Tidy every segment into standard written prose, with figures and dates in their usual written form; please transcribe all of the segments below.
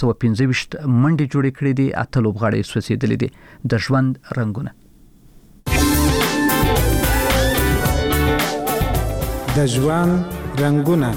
15 منډې جوړې کړې دي، 8 لوبغاړي سوځېدلي دي. د ژوند رنګونه. د ژوند رنګونه.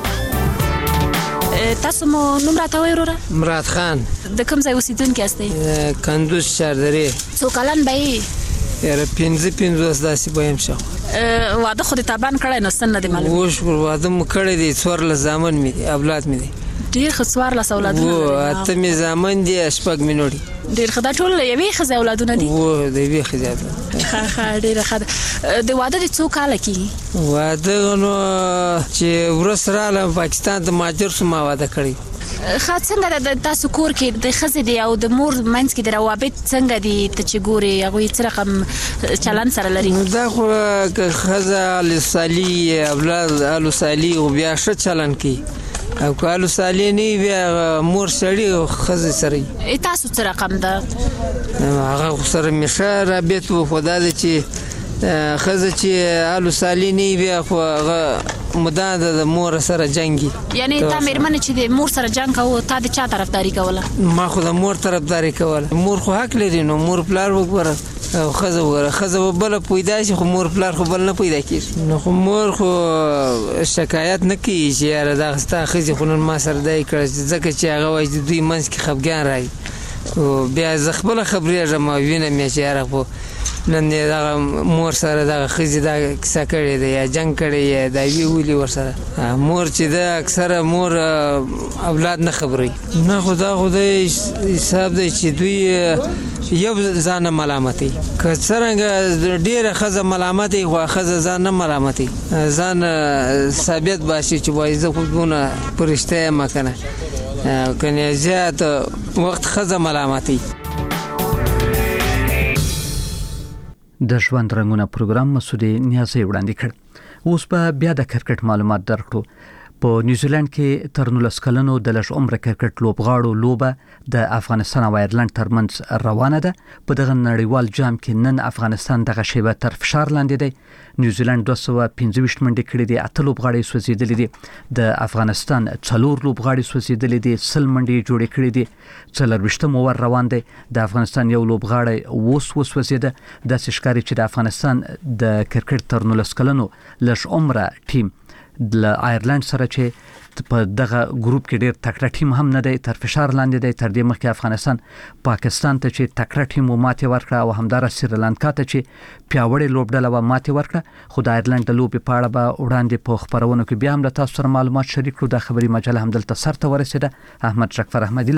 تاسو مو نوم راته وایئ وروره؟ مراد خان. د کوم ځای اوسیدونکی یاستئ؟ کندوز شاردرې. څو کلن به یې؟ یاره 15 داسې به یم شو. واده خو د تابان کړی نو سن نه دی معلوم؟ وشکر واده مو کړی دی، 14 زامن مې دي، اولاد مې دي. ډېر ښه 14 اولادونه لري. 8 مې زامن دي، 6 مې نور دي. ډېر ښه. دا ټول یوې ښځې اولادونه دي؟ د یوې ښځې اولاد. ښه ډېره ښه ده. د واده د څو کاله کېږي؟ واده نو چې وروسته راغلم پاکستان ته مهاجر شوم، ما واده کړی. ښه څنګه ده تاسو کور کې د ښځې دی او د مور منځ کې د روابط څنګه دي ته چې ګورې هغوی څه رقم چلند سره لري؟ دا خو که ښځه الوسالي اولاد الوسالي خو بیا ښه چلند کوي، او که الوسالي نه وي بیا مور سړي او ښځې سره وي. تاسو څه رقم ده؟ هغه خو سره مې ښه رابط و، خو دا ده چې ښځه چې الوسالي نه وي بیا خو هغه مدام د مور سره جنګي. یعنی تا مېرمنې چې د مور سره جنګ کوو تا د چا طرفداري کوله؟ ما خو د مور طرفداري کوله. مور خو حق لري نو مور پلار وګوره او ښځه وګوره. ښځه به بله پیدا شي خو مور پلار خو بل نه پیدا کېږي. نو خو مور خو شکایت نه کوي چې یاره دا ستا ښځې خو نن ما سره دا یې کړه، ځکه چې هغه وایي د دوی منځ کې خفګان راځي. بیا زه خپله خبرېږم او وینم یې چې یاره خو نن یې دغه مور سره دغه ښځې دا کیسه کړې ده یا جنګ کړی یا دا وی ولي ورسره. مور چې ده اکثره مور اولاد نه خبروي. نه خو دا خو د حساب دی چې دوی یو ځان نه ملامتوي. که څرنګه ډېره ښځه ملامتوي خو ښځه ځان نه ملامتوي، ځان ثابت باشي چې وایي زه خو دونه په رښتیا یم که نه، کنې زیات وخت ښځه ملامتوي. د ژوند رنګونه پروګرام مسعودي نیازی وړاندې کړ. اوس به بیا د کرکټ معلومات درکړو. په نیوزیلند کې تر 19 کلنو د لږ عمره کرکټ لوبغاړو لوبه د افغانستان او ایرلند ترمنځ روانه ده. په دغه نړیوال جام کې نن افغانستان دغه شیبه تر فشار لاندې دی. نیوزیلند 225 منډې کړې دي، 8 لوبغاړي سوځېدلي دي. د افغانستان 4 لوبغاړي سوځېدلي دي، 100 منډې جوړې کړې دي. 24 اوور روان دی. د افغانستان یو لوبغاړی وسوځېده. داسې ښکاري چې د افغانستان د کرکټ تر 19 کلنو لږ عمره ټیم د ایرلند سره چې په دغه ګروپ کې ډېر تکړه ټیم هم نه دی، تر فشار لاندې دی. تر دې مخکې افغانستان پاکستان ته چې تکړه ټیم و ماتې ورکړه او همدارس سریلانکا ته چې پیاوړې لوبډله و ماتې ورکړه. خو د ایرلند د لوبې په اړه به وړاندې په خپرونو کې بیا هم له تاسو سره معلومات شریک کړو. دا خبري مجله هم دلته سرته ورسېده. احمد شکفر احمدي